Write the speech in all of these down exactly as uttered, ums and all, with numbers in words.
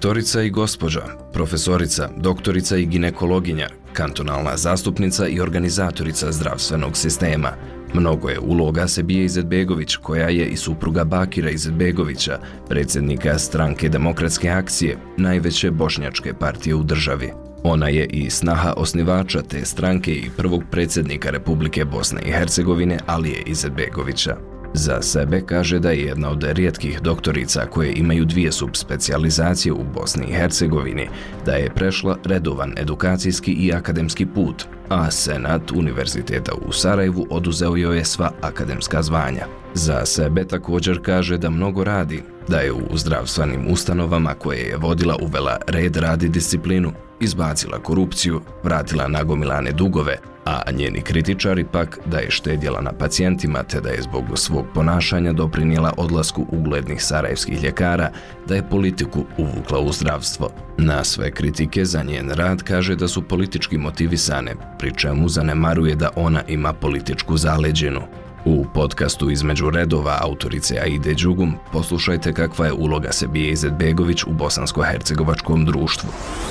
Direktorica i gospođa, profesorica, doktorica i ginekologinja, kantonalna zastupnica i organizatorica zdravstvenog sistema. Mnogo je uloga Sebije Izetbegović, koja je i supruga Bakira Izetbegovića, predsjednika Stranke demokratske akcije, najveće bošnjačke partije u državi. Ona je i snaha osnivača te stranke i prvog predsjednika Republike Bosne i Hercegovine Alije Izetbegovića. Za sebe kaže da je jedna od rijetkih doktorica koje imaju dvije subspecijalizacije u Bosni i Hercegovini, da je prešla redovan edukacijski i akademski put, a Senat Univerziteta u Sarajevu oduzeo joj je sva akademska zvanja. Za sebe također kaže da mnogo radi, da je u zdravstvenim ustanovama koje je vodila uvela red, rad i disciplinu, izbacila korupciju, vratila nagomilane dugove, a njeni kritičari pak da je štedjela na pacijentima te da je zbog svog ponašanja doprinijela odlasku uglednih sarajevskih ljekara, da je politiku uvukla u zdravstvo. Na sve kritike za njen rad kaže da su politički motivisane, pri čemu zanemaruje da ona ima političku zaleđinu. U podcastu Između redova autorice Aide Đugum poslušajte kakva je uloga Sebije Izetbegović u bosansko-hercegovačkom društvu.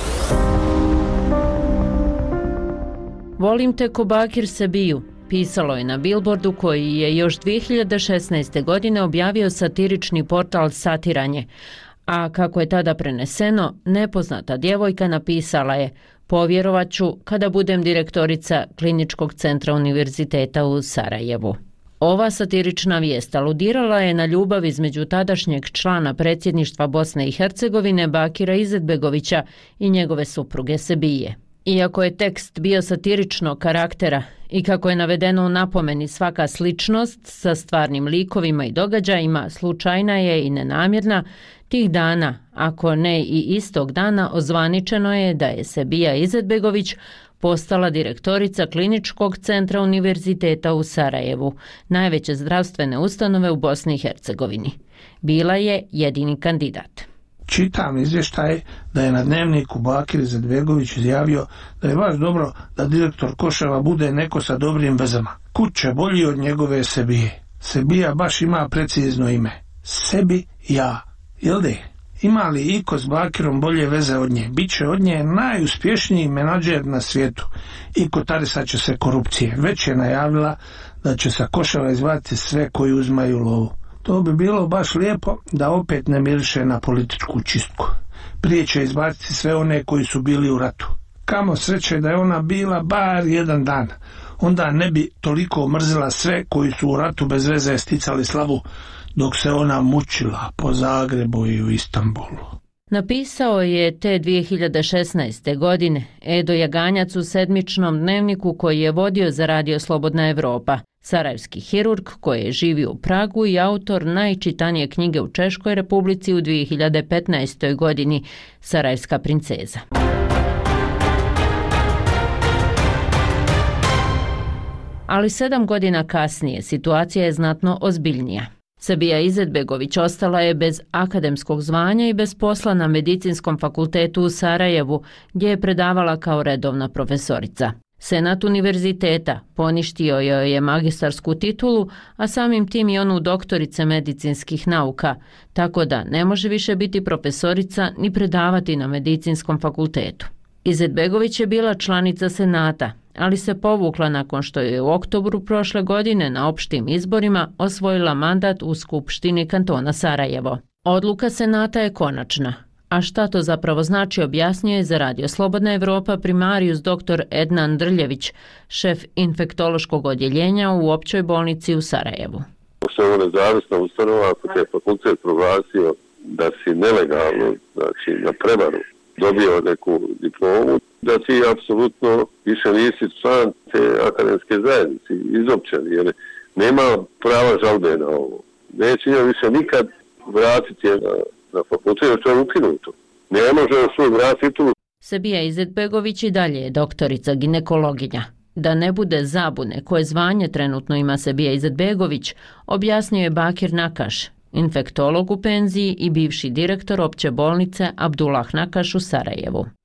Volim te ko Bakir Sebiju, pisalo je na bilbordu koji je još dvije hiljade šesnaeste. godine objavio satirični portal Satiranje, a kako je tada preneseno, nepoznata djevojka napisala je: povjerovat ću kada budem direktorica Kliničkog centra Univerziteta u Sarajevu. Ova satirična vijest aludirala je na ljubav između tadašnjeg člana predsjedništva Bosne i Hercegovine Bakira Izetbegovića i njegove supruge Sebije. Iako je tekst bio satiričnog karaktera i kako je navedeno u napomeni svaka sličnost sa stvarnim likovima i događajima slučajna je i nenamjerna, tih dana, ako ne i istog dana, ozvaničeno je da je Sebija Izetbegović postala direktorica Kliničkog centra Univerziteta u Sarajevu, najveće zdravstvene ustanove u Bosni i Hercegovini. Bila je jedini kandidat. Čitam izvještaj da je na Dnevniku Bakir Izetbegović izjavio da je baš dobro da direktor Koševa bude neko sa dobrim vezama. Kuće bolji od njegove Sebije. Sebija baš ima precizno ime. Sebi ja. Jel de? Ima li iko s Bakirom bolje veze od nje? Biće od nje najuspješniji menadžer na svijetu. I kotarisat će se korupcije. Već je najavila da će sa Koševa izvaditi sve koji uzmaju lovu. To bi bilo baš lijepo da opet ne miriše na političku čistku. Prije će izbaciti sve one koji su bili u ratu. Kamo sreće da je ona bila bar jedan dan. Onda ne bi toliko mrzila sve koji su u ratu bez veze sticali slavu dok se ona mučila po Zagrebu i u Istanbulu. Napisao je te dvije hiljade šesnaeste. godine Edo Jaganjac u sedmičnom dnevniku koji je vodio za Radio Slobodna Evropa. Sarajevski hirurg koji je živio u Pragu i autor najčitanije knjige u Češkoj Republici u dvije hiljade petnaestoj. godini, Sarajevska princeza. Ali sedam godina kasnije situacija je znatno ozbiljnija. Sebija Izetbegović ostala je bez akademskog zvanja i bez posla na Medicinskom fakultetu u Sarajevu, gdje je predavala kao redovna profesorica. Senat univerziteta poništio joj je magistarsku titulu, a samim tim i onu doktorice medicinskih nauka, tako da ne može više biti profesorica ni predavati na Medicinskom fakultetu. Izetbegović je bila članica Senata, ali se povukla nakon što je u oktobru prošle godine na opštim izborima osvojila mandat u Skupštini kantona Sarajevo. Odluka Senata je konačna. A šta to zapravo znači, objasnio je za Radio Slobodna Evropa primarijus dr. Ednan Drljević, šef infektološkog odjeljenja u općoj bolnici u Sarajevu. Pošto je ovo nezavisna ustanova, ako je fakultet proglasio da si nelegalno, znači na prevaru, dobio neku diplomu, da ti apsolutno više nisi član te akademske zajednice, izopćen, jer nema prava žalbe na ovo. Neće joj više nikad vratiti na, na fakultet, što je ukinuto. Ne može svoj vratiti. Sebija Izetbegović i dalje je doktorica ginekologinja. Da ne bude zabune koje zvanje trenutno ima Sebija Izetbegović, objasnio je Bakir Nakaš, infektolog u penziji i bivši direktor opće bolnice Abdullah Nakaš u Sarajevu.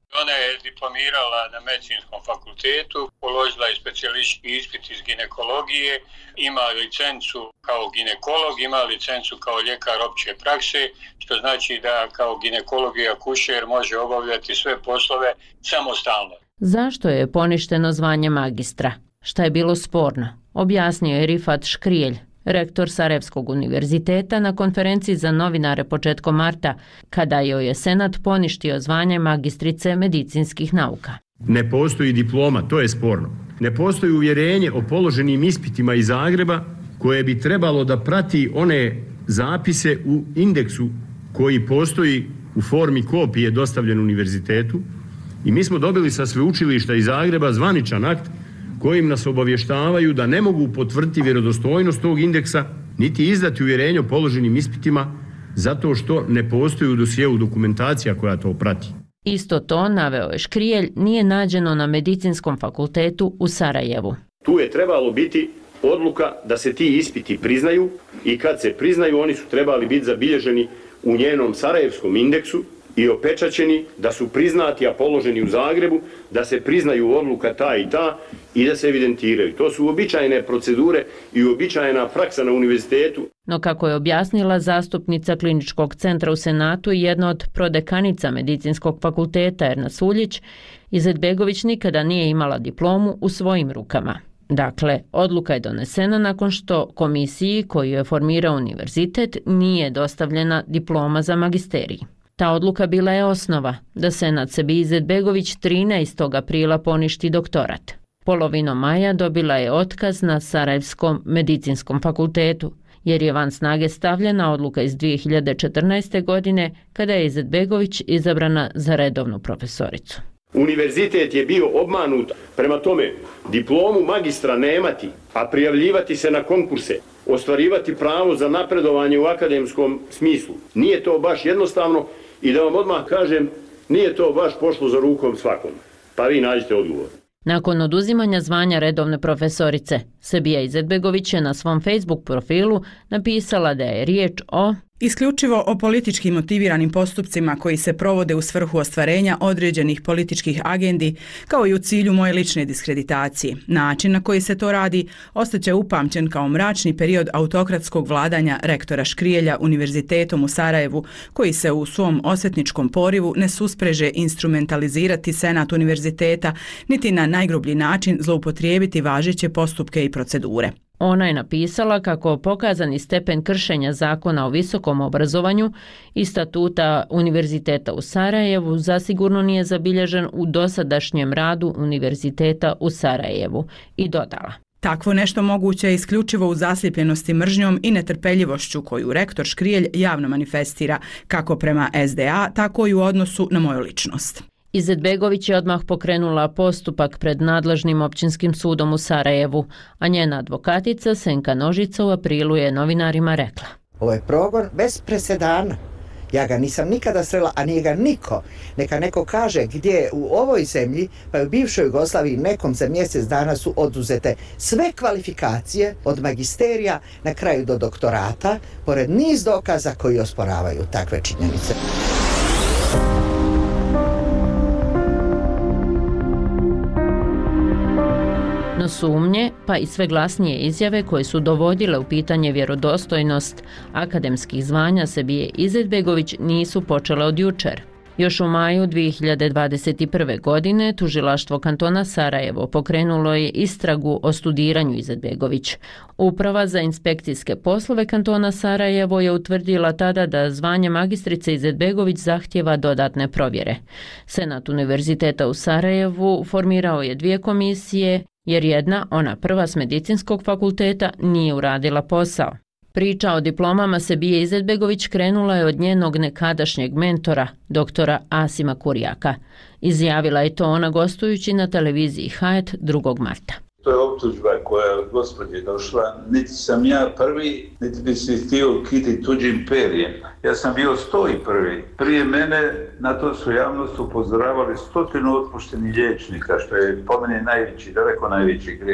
Ona je diplomirala na medicinskom fakultetu, položila je specijalistički ispit iz ginekologije, ima licencu kao ginekolog, ima licencu kao ljekar opće prakse, što znači da kao ginekolog i akušer može obavljati sve poslove samostalno. Zašto je poništeno zvanje magistra? Šta je bilo sporno? Objasnio je Rifat Škrijelj, rektor Sarajevskog univerziteta, na konferenciji za novinare početkom marta, kada joj je Senat poništio zvanje magistrice medicinskih nauka. Ne postoji diploma, to je sporno. Ne postoji uvjerenje o položenim ispitima iz Zagreba koje bi trebalo da prati one zapise u indeksu koji postoji u formi kopije dostavljen univerzitetu. I mi smo dobili sa sveučilišta iz Zagreba zvaničan akt kojim nas obavještavaju da ne mogu potvrditi vjerodostojnost tog indeksa niti izdati uvjerenje o položenim ispitima zato što ne postoji u dosjeu dokumentacija koja to prati. Isto to, naveo je Škrijelj, nije nađeno na medicinskom fakultetu u Sarajevu. Tu je trebalo biti odluka da se ti ispiti priznaju i kad se priznaju oni su trebali biti zabilježeni u njenom sarajevskom indeksu i opečaćeni da su priznati, a položeni u Zagrebu, da se priznaju odluka ta i ta i da se evidentiraju. To su uobičajene procedure i uobičajena praksa na univerzitetu. No kako je objasnila zastupnica Kliničkog centra u Senatu i jedna od prodekanica medicinskog fakulteta Erna Suljić, Izetbegović nikada nije imala diplomu u svojim rukama. Dakle, odluka je donesena nakon što komisiji koju je formirao univerzitet nije dostavljena diploma za magisterij. Ta odluka bila je osnova da Senat Sebiji Izetbegović trinaestog aprila poništi doktorat. Polovinom maja dobila je otkaz na Sarajevskom medicinskom fakultetu, jer je van snage stavljena odluka iz dvije hiljade četrnaeste. godine kada je Izetbegović izabrana za redovnu profesoricu. Univerzitet je bio obmanut, prema tome diplomu magistra nemati, a prijavljivati se na konkurse, ostvarivati pravo za napredovanje u akademskom smislu. Nije to baš jednostavno i da vam odmah kažem, nije to baš pošlo za rukom svakom. Pa vi nađite odgovor. Nakon oduzimanja zvanja redovne profesorice, Sebija Izetbegović je na svom Facebook profilu napisala da je riječ o isključivo o politički motiviranim postupcima koji se provode u svrhu ostvarenja određenih političkih agendi, kao i u cilju moje lične diskreditacije. Način na koji se to radi ostaće upamćen kao mračni period autokratskog vladanja rektora Škrijelja Univerzitetom u Sarajevu, koji se u svom osvetničkom porivu ne suspreže instrumentalizirati Senat univerziteta, niti na najgrublji način zloupotrijebiti važeće postupke i procedure. Ona je napisala kako pokazani stepen kršenja zakona o visokom obrazovanju i statuta Univerziteta u Sarajevu zasigurno nije zabilježen u dosadašnjem radu Univerziteta u Sarajevu i dodala. Takvo nešto moguće je isključivo u zaslijepljenosti mržnjom i netrpeljivošću koju rektor Škrijelj javno manifestira kako prema S D A, tako i u odnosu na moju ličnost. Izetbegović je odmah pokrenula postupak pred nadležnim općinskim sudom u Sarajevu, a njena advokatica Senka Nožica u aprilu je novinarima rekla. Ovo je progon bez presedana. Ja ga nisam nikada srela, a nije ga niko. Neka neko kaže gdje u ovoj zemlji, pa i u bivšoj Jugoslaviji, nekom za mjesec dana su oduzete sve kvalifikacije od magisterija na kraju do doktorata, pored niz dokaza koji osporavaju takve činjenice. No sumnje, pa i sve glasnije izjave koje su dovodile u pitanje vjerodostojnost akademskih zvanja Sebije Izetbegović nisu počele od jučer. Još u maju dvije hiljade dvadeset prve. godine tužilaštvo kantona Sarajevo pokrenulo je istragu o studiranju Izetbegović. Uprava za inspekcijske poslove kantona Sarajevo je utvrdila tada da zvanje magistrice Izetbegović zahtjeva dodatne provjere. Senat Univerziteta u Sarajevu formirao je dvije komisije, jer jedna, ona prva s medicinskog fakulteta, nije uradila posao. Priča o diplomama Sebije Izetbegović krenula je od njenog nekadašnjeg mentora, doktora Asima Kurjaka. Izjavila je to ona gostujući na televiziji Hayat drugog marta. To je optužba koja je od gospođe došla. Niti sam ja prvi, niti bi se htio kiti tuđim perjem. Ja sam bio sto i prvi. Prije mene na to su javnost upozoravali stotinu otpuštenih liječnika, što je po meni najveći, daleko najveći grijeh.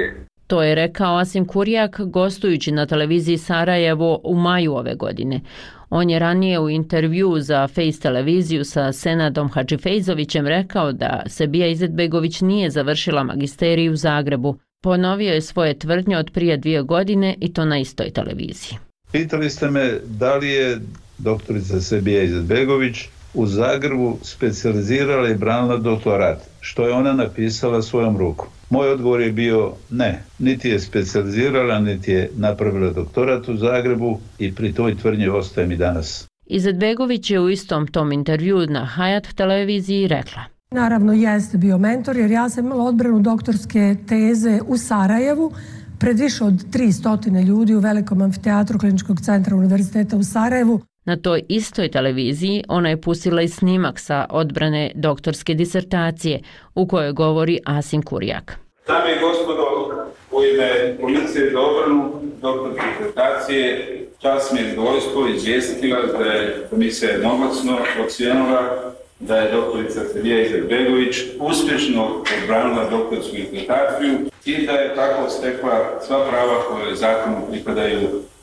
To je rekao Asim Kurjak gostujući na televiziji Sarajevo u maju ove godine. On je ranije u intervju za Face televiziju sa Senadom Hadžifejzovićem rekao da Sebija Izetbegović nije završila magisterij u Zagrebu. Ponovio je svoje tvrdnje od prije dvije godine i to na istoj televiziji. Pitali ste me da li je doktorica Sebija Izetbegović u Zagrebu specijalizirala i branila doktorat, što je ona napisala svojom rukom. Moj odgovor je bio ne, niti je specijalizirala, niti je napravila doktorat u Zagrebu i pri toj tvrdnji ostajem i danas. Izetbegović je u istom tom intervju na Hayat televiziji rekla: Naravno jeste bio mentor jer ja sam imala odbranu doktorske teze u Sarajevu pred više od tristo ljudi u velikom amfiteatru Kliničkog centra Univerziteta u Sarajevu. Na toj istoj televiziji ona je pustila i snimak sa odbrane doktorske disertacije u kojoj govori Asim Kurjak. Dame i gospodo, u ime Komisije za odbranu doktorske disertacije čast mi je zadovoljstvo izvijestiti vas da je komisija jednoglasno ocijenila da je doktorica Sebija Izetbegović uspješno odbranila doktorsku disertaciju i da je tako stekla sva prava koje zakonom pripadaju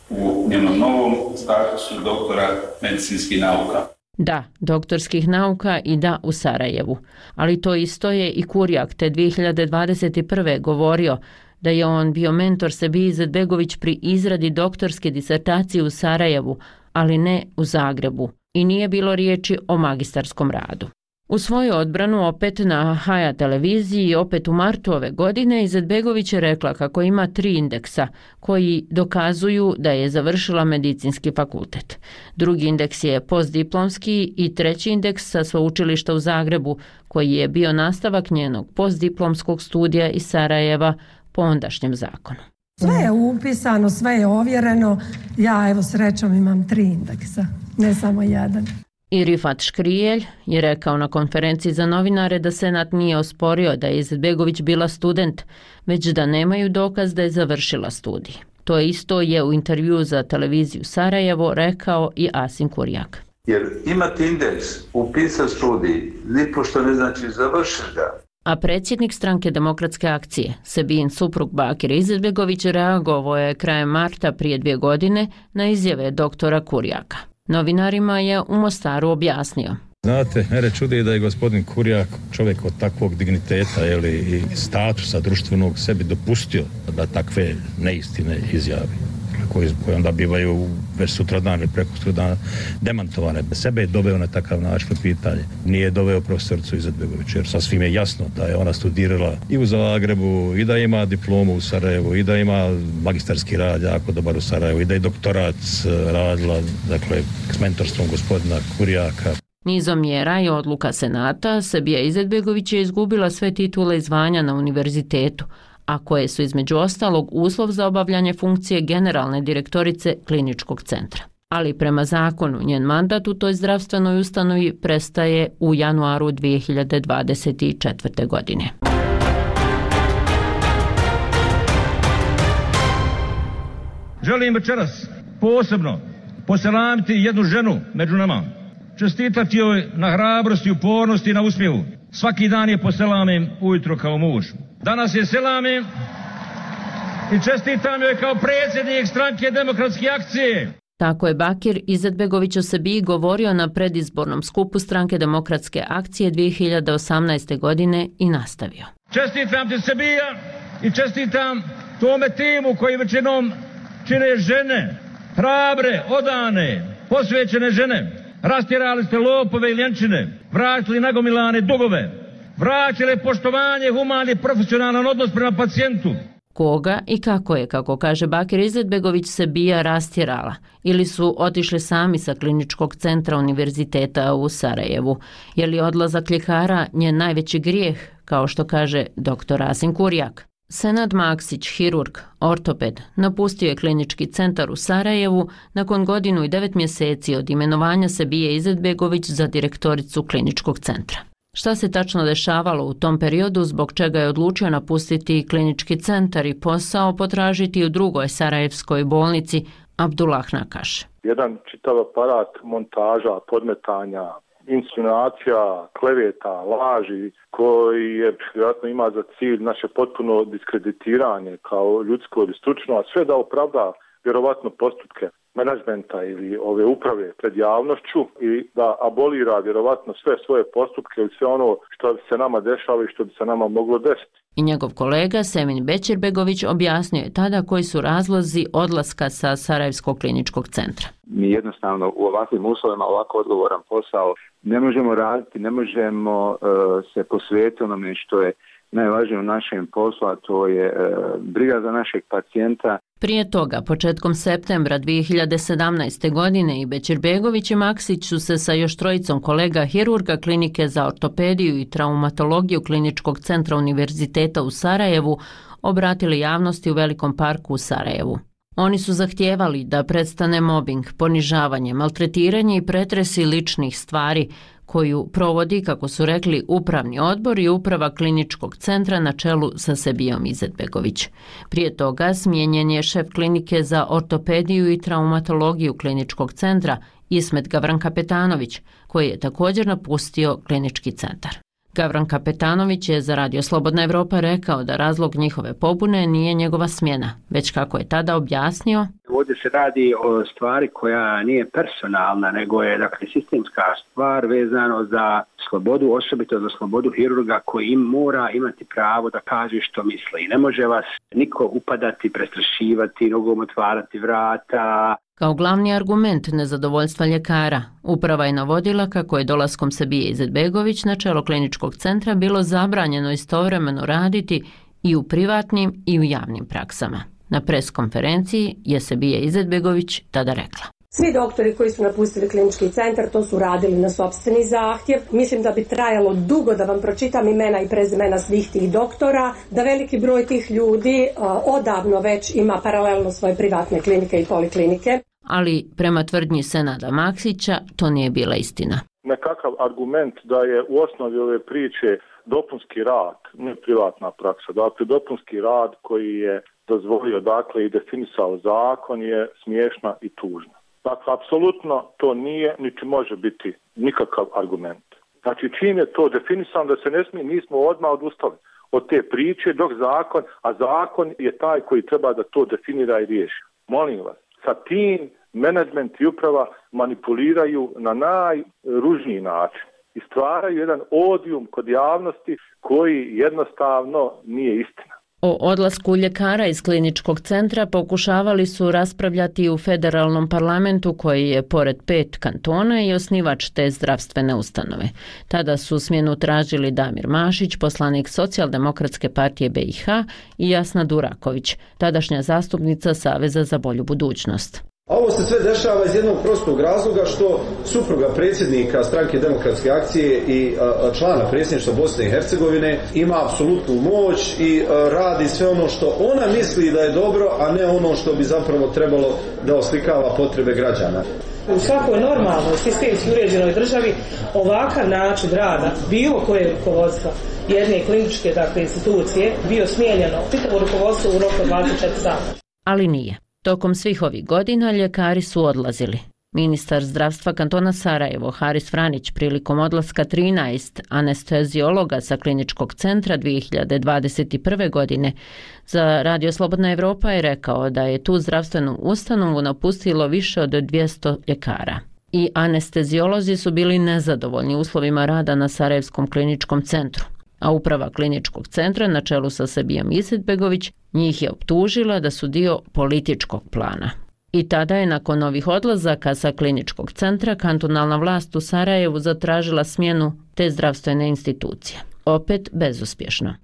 u njenom novom statusu doktora medicinskih nauka. Da, doktorskih nauka i da u Sarajevu. Ali to isto je i Kurjak te dvije hiljade dvadeset prve govorio da je on bio mentor Sebiji Izetbegović pri izradi doktorske disertacije u Sarajevu, ali ne u Zagrebu. I nije bilo riječi o magistarskom radu. U svoju odbranu opet na Hayat televiziji i opet u martu ove godine Izetbegović je rekla kako ima tri indeksa koji dokazuju da je završila medicinski fakultet. Drugi indeks je postdiplomski i treći indeks sa sveučilišta u Zagrebu koji je bio nastavak njenog postdiplomskog studija iz Sarajeva po ondašnjem zakonu. Sve je upisano, sve je ovjereno. Ja evo srećom imam tri indeksa, ne samo jedan. I Rifat Škrijelj je rekao na konferenciji za novinare da Senat nije osporio da je Izetbegović bila student, već da nemaju dokaz da je završila studij. To isto je u intervju za televiziju Sarajevo rekao i Asim Kurjak. Jer imati indeks, upisati studij, nipošto ne znači završiti ga. A predsjednik stranke Demokratske akcije, Sebijin suprug Bakir Izetbegović, reagovao je krajem marta prije dvije godine na izjave doktora Kurjaka. Novinarima je u Mostaru objasnio. Znate, mene čudi da je gospodin Kurjak, čovjek od takvog digniteta jeli, i statusa društvenog, sebi dopustio da takve neistine izjavi, koje, koje onda bivaju već sutradan ili preko sutradan demantovane. Sebe je doveo na takav način pitanje. Nije doveo profesoricu Izetbegović, jer sasvim je jasno da je ona studirala i u Zagrebu, i da ima diplomu u Sarajevu, i da ima magistarski rad jako dobar u Sarajevu, i da je doktorat radila, dakle, s mentorstvom gospodina Kurjaka. Nizom mjera i odluka Senata, Sebija Izetbegović je izgubila sve titule i zvanja na univerzitetu, a koje su između ostalog uslov za obavljanje funkcije generalne direktorice kliničkog centra. Ali prema zakonu njen mandat u toj zdravstvenoj ustanovi prestaje u januaru dvije hiljade dvadeset četvrte. godine. Želim večeras posebno poselamiti jednu ženu među nama. Čestitati joj na hrabrosti, upornosti i na uspjehu. Svaki dan je poselamim ujutro kao muž. Danas je selamim i čestitam joj kao predsjednik stranke Demokratske akcije. Tako je Bakir Izetbegović o Sebiji govorio na predizbornom skupu stranke Demokratske akcije dvije hiljade osamnaeste. godine i nastavio. Čestitam ti Sebija i čestitam tome timu koji većinom čine žene, hrabre, odane, posvećene žene. Rastjerali ste lopove i ljenčine, vratili nagomilane dugove, vratili poštovanje, humani, profesionalan odnos prema pacijentu. Koga i kako je, kako kaže Bakir Izetbegović, Sebija rastjerala ili su otišli sami sa kliničkog centra univerziteta u Sarajevu? Je li odlazak ljekara njen najveći grijeh, kao što kaže doktor Asim Kurjak? Senad Maksić, hirurg, ortoped, napustio je klinički centar u Sarajevu nakon godinu i devet mjeseci od imenovanja Sebije Izetbegović za direktoricu kliničkog centra. Šta se tačno dešavalo u tom periodu, zbog čega je odlučio napustiti klinički centar i posao potražiti u drugoj sarajevskoj bolnici, Abdullah Nakaš. Jedan čitav aparat montaža, podmetanja, insinuacija, kleveta, laži, koji je vjerojatno ima za cilj naše potpuno diskreditiranje kao ljudsko ili stručno, a sve da opravda vjerovatno postupke menadžmenta ili ove uprave pred javnošću i da abolira vjerovatno sve svoje postupke ili sve ono što se nama dešava i što bi se nama moglo desiti. I njegov kolega Semin Bećirbegović objasnio je tada koji su razlozi odlaska sa Sarajevskog kliničkog centra. Mi jednostavno u ovakvim uslovima, ovako odgovoran posao ne možemo raditi, ne možemo uh, se posvetiti onome što je najvažnije u našem poslu, a to je uh, briga za našeg pacijenta. Prije toga, početkom septembra dvije hiljade sedamnaeste. godine i Bećirbegović i Maksić su se sa još trojicom kolega hirurga Klinike za ortopediju i traumatologiju Kliničkog centra Univerziteta u Sarajevu obratili javnosti u Velikom parku u Sarajevu. Oni su zahtijevali da prestane mobing, ponižavanje, maltretiranje i pretresi ličnih stvari koju provodi, kako su rekli, upravni odbor i uprava kliničkog centra na čelu sa Sebijom Izetbegović. Prije toga smijenjen je šef klinike za ortopediju i traumatologiju kliničkog centra Ismet Gavran Kapetanović, koji je također napustio klinički centar. Gavran Kapetanović je za Radio Slobodna Evropa rekao da razlog njihove pobune nije njegova smjena, već kako je tada objasnio. Ovdje se radi o stvari koja nije personalna, nego je dakle, sistemska stvar vezano za slobodu, osobito za slobodu hirurga koji mora imati pravo da kaže što misli. Ne može vas niko upadati, prestrašivati, nogom otvarati vrata. Kao glavni argument nezadovoljstva ljekara, uprava je navodila kako je dolaskom Sebije Izetbegović na čelo kliničkog centra bilo zabranjeno istovremeno raditi i u privatnim i u javnim praksama. Na preskonferenciji je Sebija Izetbegović tada rekla. Svi doktori koji su napustili klinički centar to su radili na sopstveni zahtjev. Mislim da bi trajalo dugo da vam pročitam imena i prezimena svih tih doktora, da veliki broj tih ljudi a, odavno već ima paralelno svoje privatne klinike i poliklinike. Ali prema tvrdnji Senada Maksića to nije bila istina. Nekakav argument da je u osnovi ove priče dopunski rad, ne privatna praksa, dakle dopunski rad koji je dozvolio dakle i definisao zakon je smiješna i tužna. Dakle, apsolutno to nije, niti može biti nikakav argument. Znači, čim je to definisano da se ne smije, mi smo odmah odustali od te priče dok zakon, a zakon je taj koji treba da to definira i riješi. Molim vas, sa tim menadžment i uprava manipuliraju na najružniji način i stvaraju jedan odijum kod javnosti koji jednostavno nije istina. O odlasku ljekara iz kliničkog centra pokušavali su raspravljati u federalnom parlamentu koji je pored pet kantona i osnivač te zdravstvene ustanove. Tada su smjenu tražili Damir Mašić, poslanik Socijaldemokratske partije B i H i Jasna Duraković, tadašnja zastupnica Saveza za bolju budućnost. A ovo se sve dešava iz jednog prostog razloga što supruga predsjednika Stranke demokratske akcije i a, člana predsjedništva Bosne i Hercegovine ima apsolutnu moć i a, radi sve ono što ona misli da je dobro, a ne ono što bi zapravo trebalo da oslikava potrebe građana. U svakoj normalnoj sistemski uređenoj državi ovakav način rada bilo koje rukovodstva jedne kliničke dakle, institucije bio smijenjeno čitavo rukovodstvo u roku dvadeset četiri sata. Ali nije. Tokom svih ovih godina ljekari su odlazili. Ministar zdravstva kantona Sarajevo Haris Vranić prilikom odlaska trinaest anesteziologa sa kliničkog centra dvije hiljade dvadeset prve. godine za Radio Slobodna Evropa je rekao da je tu zdravstvenu ustanovu napustilo više od dvjesto ljekara. I anesteziolozi su bili nezadovoljni uslovima rada na Sarajevskom kliničkom centru. A uprava kliničkog centra na čelu sa Sebijom Izetbegović njih je optužila da su dio političkog plana. I tada je nakon ovih odlazaka sa kliničkog centra kantonalna vlast u Sarajevu zatražila smjenu te zdravstvene institucije. Opet bezuspješno.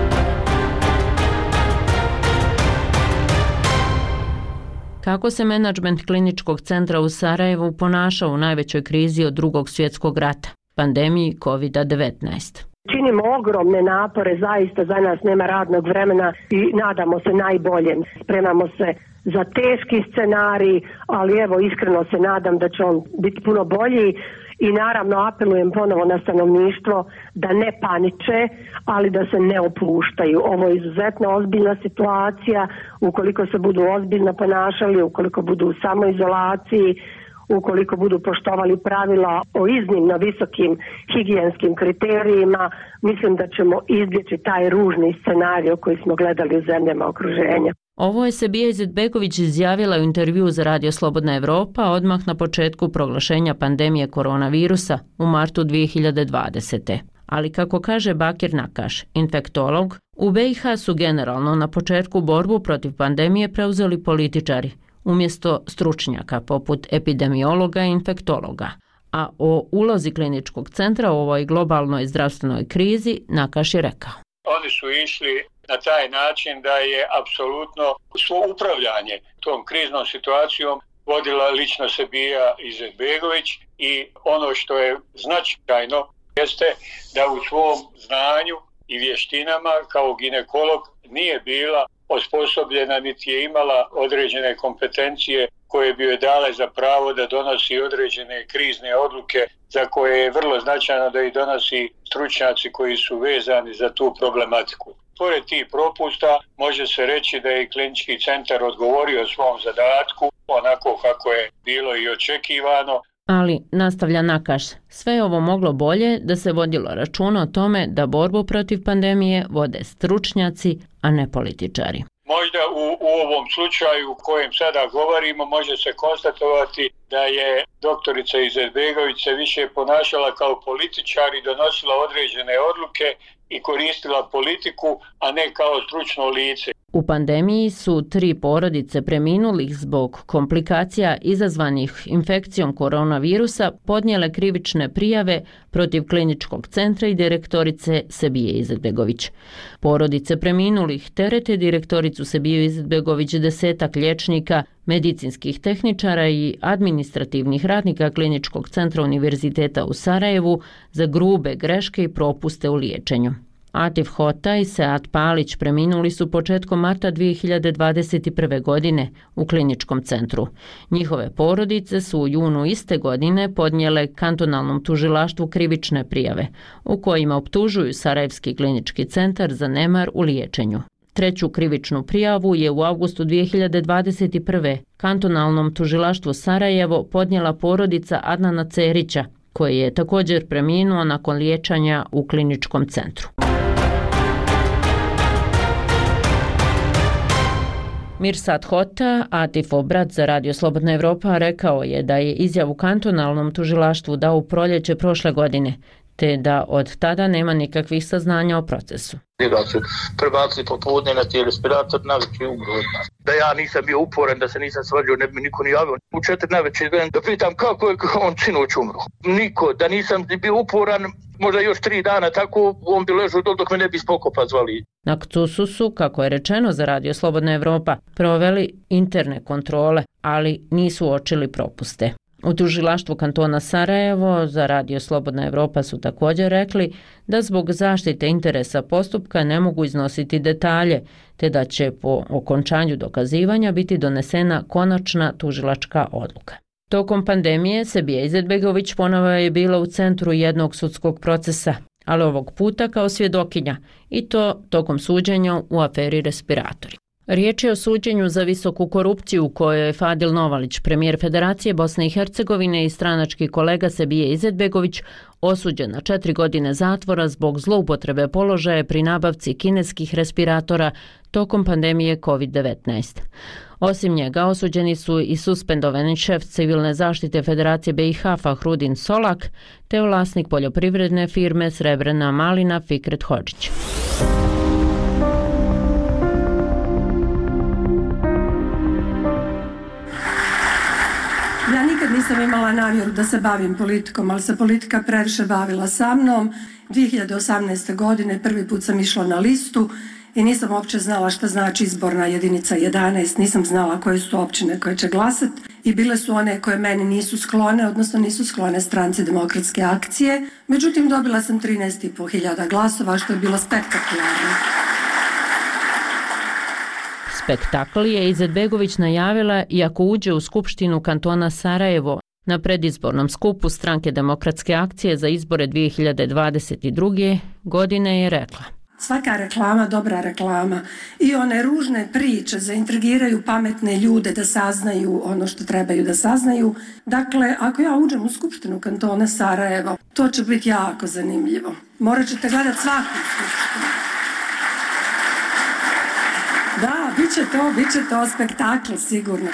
Kako se menadžment kliničkog centra u Sarajevu ponašao u najvećoj krizi od drugog svjetskog rata, pandemiji kovid devetnaest? Činimo ogromne napore, zaista za nas nema radnog vremena i nadamo se najboljem. Spremamo se za teški scenarij, ali evo iskreno se nadam da će on biti puno bolji i naravno apelujem ponovo na stanovništvo da ne paniče, ali da se ne opuštaju. Ovo je izuzetno ozbiljna situacija, ukoliko se budu ozbiljno ponašali, ukoliko budu u samoizolaciji, ukoliko budu poštovali pravila o iznimno visokim higijenskim kriterijima, mislim da ćemo izbjeći taj ružni scenarij koji smo gledali u zemljama okruženja. Ovo je Sebija Izetbegović izjavila u intervju za Radio Slobodna Evropa odmah na početku proglašenja pandemije koronavirusa u martu dvije hiljade dvadesete. Ali kako kaže Bakir Nakaš, infektolog, u B i H su generalno na početku borbu protiv pandemije preuzeli političari, umjesto stručnjaka poput epidemiologa i infektologa. A o ulozi kliničkog centra u ovoj globalnoj zdravstvenoj krizi Nakaš je rekao. Oni su išli na taj način da je apsolutno svo upravljanje tom kriznom situacijom vodila lično Sebija Izetbegović i ono što je značajno jeste da u svom znanju i vještinama kao ginekolog nije bila osposobljena niti je imala određene kompetencije koje bi joj dale za pravo da donosi određene krizne odluke za koje je vrlo značajno da ih donosi stručnjaci koji su vezani za tu problematiku. Pored tih propusta može se reći da je klinički centar odgovorio svom zadatku onako kako je bilo i očekivano. Ali, nastavlja Nakaš, sve je ovo moglo bolje da se vodilo računa o tome da borbu protiv pandemije vode stručnjaci, a ne političari. Možda u, u ovom slučaju u kojem sada govorimo može se konstatovati da je doktorica Izetbegović se više ponašala kao političar i donosila određene odluke i koristila politiku, a ne kao stručno lice. U pandemiji su tri porodice preminulih zbog komplikacija izazvanih infekcijom koronavirusa podnijele krivične prijave protiv kliničkog centra i direktorice Sebije Izetbegović. Porodice preminulih terete direktoricu Sebiju Izetbegović, desetak liječnika, medicinskih tehničara i administrativnih radnika kliničkog centra Univerziteta u Sarajevu za grube greške i propuste u liječenju. Atif Hota i Sead Palić preminuli su početkom marta dvije hiljade dvadeset prve. godine u kliničkom centru. Njihove porodice su u junu iste godine podnijele kantonalnom tužilaštvu krivične prijave, u kojima optužuju Sarajevski klinički centar za nemar u liječenju. Treću krivičnu prijavu je u avgustu dvije hiljade dvadeset prve. kantonalnom tužilaštvu Sarajevo podnijela porodica Adnana Cerića, koji je također preminuo nakon liječenja u kliničkom centru. Mirsad Hota, Atifov brat za Radio Slobodna Evropa, rekao je da je izjavu kantonalnom tužilaštvu dao u proljeće prošle godine, te da od tada nema nikakvih saznanja o procesu. Da su prebacili popodne na te respirator, navečer umro. Da ja nisam bio uporan, da se nisam svađao, ne bi mi niko ni javio. U četiri navečer da pitam kako je on sinoć umro. Niko, da nisam bio uporan, možda još tri dana tako, on bi ležao dok me ne bi spokopa zvali. Na Kcusu su, kako je rečeno za Radio Slobodna Evropa, proveli interne kontrole, ali nisu uočili propuste. U tužilaštvu kantona Sarajevo za Radio Slobodna Evropa su također rekli da zbog zaštite interesa postupka ne mogu iznositi detalje, te da će po okončanju dokazivanja biti donesena konačna tužilačka odluka. Tokom pandemije Sebija Izetbegović ponovo je bila u centru jednog sudskog procesa, ali ovog puta kao svjedokinja, i to tokom suđenja u aferi respiratori. Riječ je o suđenju za visoku korupciju u kojoj je Fadil Novalić, premijer Federacije Bosne i Hercegovine i stranački kolega Sebije Izetbegović, osuđen na četiri godine zatvora zbog zloupotrebe položaja pri nabavci kineskih respiratora tokom pandemije kovid devetnaest. Osim njega osuđeni su i suspendovani šef civilne zaštite Federacije B i H Fahrudin Solak te vlasnik poljoprivredne firme Srebrena malina Fikret Hodžić. Ja nikad nisam imala namjeru da se bavim politikom, ali se politika previše bavila sa mnom. dvije hiljade osamnaeste. godine prvi put sam išla na listu i nisam uopće znala šta znači izborna jedinica jedanaest, nisam znala koje su općine koje će glasati i bile su one koje meni nisu sklone, odnosno nisu sklone stranci Demokratske akcije. Međutim, dobila sam trinaest i po hiljada glasova, što je bilo spektakularno. Spektakl je Izetbegović najavila i ako uđe u Skupštinu kantona Sarajevo na predizbornom skupu stranke Demokratske akcije za izbore dvije hiljade dvadeset druge. godine je rekla: Svaka reklama, dobra reklama. I one ružne priče zaintrigiraju pametne ljude da saznaju ono što trebaju da saznaju. Dakle, ako ja uđem u Skupštinu kantona Sarajevo, to će biti jako zanimljivo. Morat ćete gledati svaku skupštinu. Da, bit će to, bit će to spektakl, sigurno.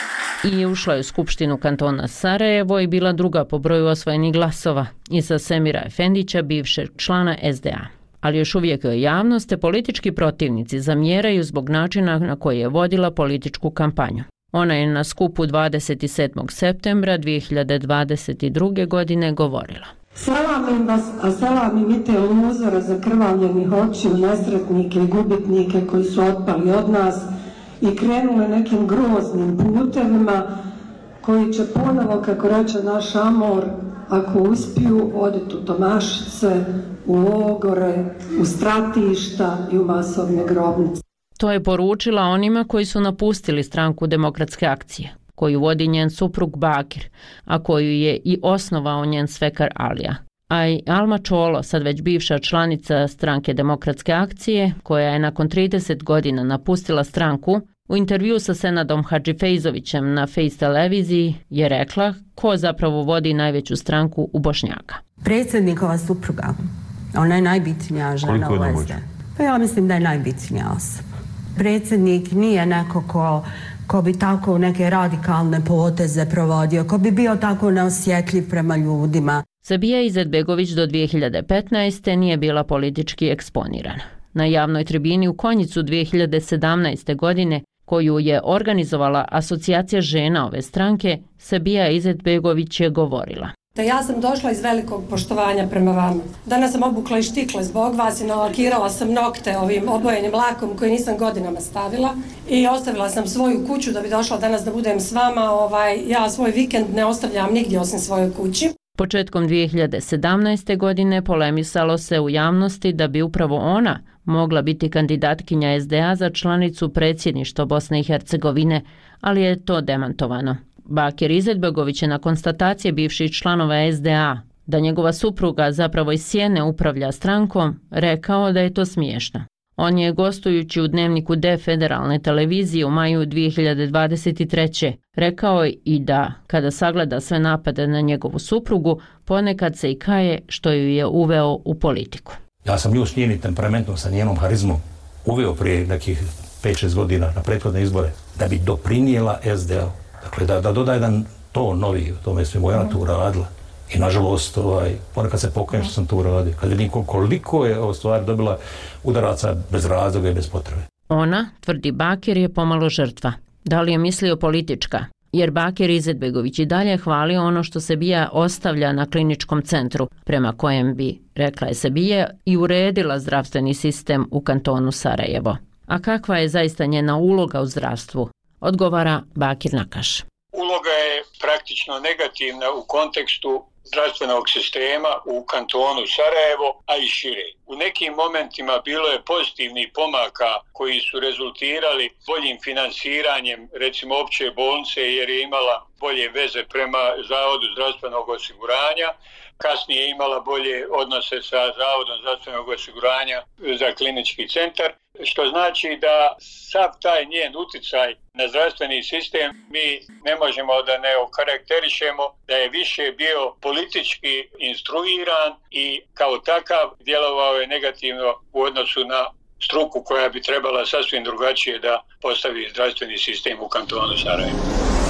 I ušla je u Skupštinu kantona Sarajevo i bila druga po broju osvojenih glasova iza Semira Efendića, bivšeg člana S D A. Ali još uvijek joj javnost te politički protivnici zamjeraju zbog načina na koji je vodila političku kampanju. Ona je na skupu dvadeset sedmog septembra dvije hiljade dvadeset druge. godine govorila. Selamim vas, a selamim i te uzora zakrvavljenih očiju, nesretnike i gubitnike koji su otpali od nas i krenule nekim groznim putevima koji će ponovo, kako reče naš Amor, ako uspiju, oditi u Tomašice, u logore, u stratišta i u masovne grobnice. To je poručila onima koji su napustili stranku Demokratske akcije, koju vodi njen suprug Bakir, a koju je i osnovao njen svekar Alija. A i Alma Čolo, sad već bivša članica stranke Demokratske akcije, koja je nakon trideset godina napustila stranku, u intervju sa Senadom Hadžifejzovićem na Face televiziji je rekla ko zapravo vodi najveću stranku u Bošnjaka. Predsjednikova supruga, ona je najbitnija žena u S D. Pa ja mislim da je najbitnija osoba. Predsjednik nije neko ko, ko bi tako neke radikalne poteze provodio, ko bi bio tako neosjetljiv prema ljudima. Sabija Izetbegović do dvije hiljade petnaeste. nije bila politički eksponirana. Na javnoj tribini u Konjicu dvije hiljade sedamnaeste. godine, koju je organizovala Asocijacija žena ove stranke, Sabija Izetbegović je govorila. Da ja sam došla iz velikog poštovanja prema vama. Danas sam obukla i štikle zbog vas i nalakirala sam nokte ovim obojenim lakom koji nisam godinama stavila i ostavila sam svoju kuću da bi došla danas da budem s vama. Ovaj, ja svoj vikend ne ostavljam nigdje osim svojoj kući. Početkom dvije hiljade sedamnaeste. godine polemisalo se u javnosti da bi upravo ona mogla biti kandidatkinja S D A za članicu predsjedništva Bosne i Hercegovine, ali je to demantovano. Bakir Izetbegović je na konstatacije bivših članova S D A da njegova supruga zapravo iz sjene upravlja strankom, rekao da je to smiješno. On je, gostujući u Dnevniku D federalne televizije u maju dvije hiljade dvadeset treće. rekao i da, kada sagleda sve napade na njegovu suprugu, ponekad se i kaje što ju je uveo u politiku. Ja sam nju s njenim temperamentom, sa njenom harizmom uveo prije nekih pet šest godina na prethodne izbore da bi doprinijela S D A. Dakle, da, da doda jedan ton novi u tome svemu, ja tu uradila. I nažalost, ovaj, ponekad se pokajem što sam tu uradio. Kad vidim koliko je ova stvar dobila udaraca bez razloga i bez potrebe. Ona, tvrdi Bakir, je pomalo žrtva. Da li je mislio politička? Jer Bakir Izetbegović i dalje hvalio ono što Sebija ostavlja na kliničkom centru, prema kojem bi, rekla je Sebija, i uredila zdravstveni sistem u kantonu Sarajevo. A kakva je zaista njena uloga u zdravstvu? Odgovara Bakir Nakaš. Uloga je praktično negativna u kontekstu zdravstvenog sistema u kantonu Sarajevo, a i šire. U nekim momentima bilo je pozitivnih pomaka koji su rezultirali boljim finansiranjem, recimo opće bolnice, jer je imala bolje veze prema Zavodu zdravstvenog osiguranja, kasnije je imala bolje odnose sa Zavodom zdravstvenog osiguranja za klinički centar, što znači da sav taj njen uticaj na zdravstveni sistem mi ne možemo da ne okarakterišemo da je više bio politički instruiran i kao takav djelovao je negativno u odnosu na struku koja bi trebala sasvim drugačije da postavi zdravstveni sistem u kantonu Sarajevo.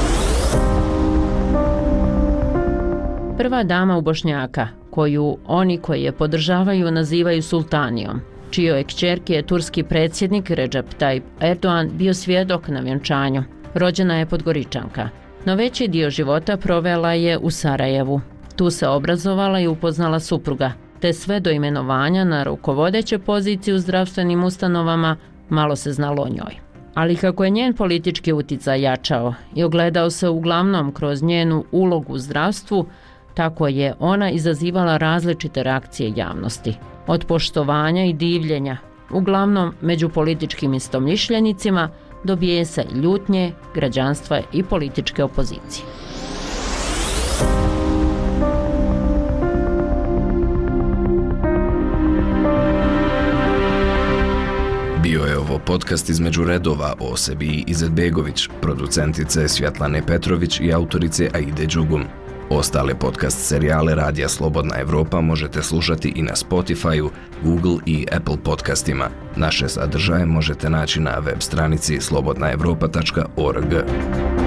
Prva dama u Bošnjaka, koju oni koji je podržavaju nazivaju sultanijom, čijoj kćerki je turski predsjednik Recep Tayyip Erdogan bio svjedok na vjenčanju. Rođena je Podgoričanka, no veći dio života provela je u Sarajevu. Tu se obrazovala i upoznala supruga, te sve do imenovanja na rukovodeće pozicije u zdravstvenim ustanovama malo se znalo o njoj. Ali kako je njen politički uticaj jačao i ogledao se uglavnom kroz njenu ulogu u zdravstvu, tako je ona izazivala različite reakcije javnosti. Od poštovanja i divljenja, uglavnom među političkim istomišljenicima, do bijesa i ljutnje, građanstva i političke opozicije. Bio je ovo podcast između redova o Sebiji Izetbegović, producentice Svjatlane Petrović i autorice Aide Đugum. Ostale podcast serijale Radija Slobodna Evropa možete slušati i na Spotify-u, Google i Apple podcastima. Naše sadržaje možete naći na web stranici slobodna evropa tačka org.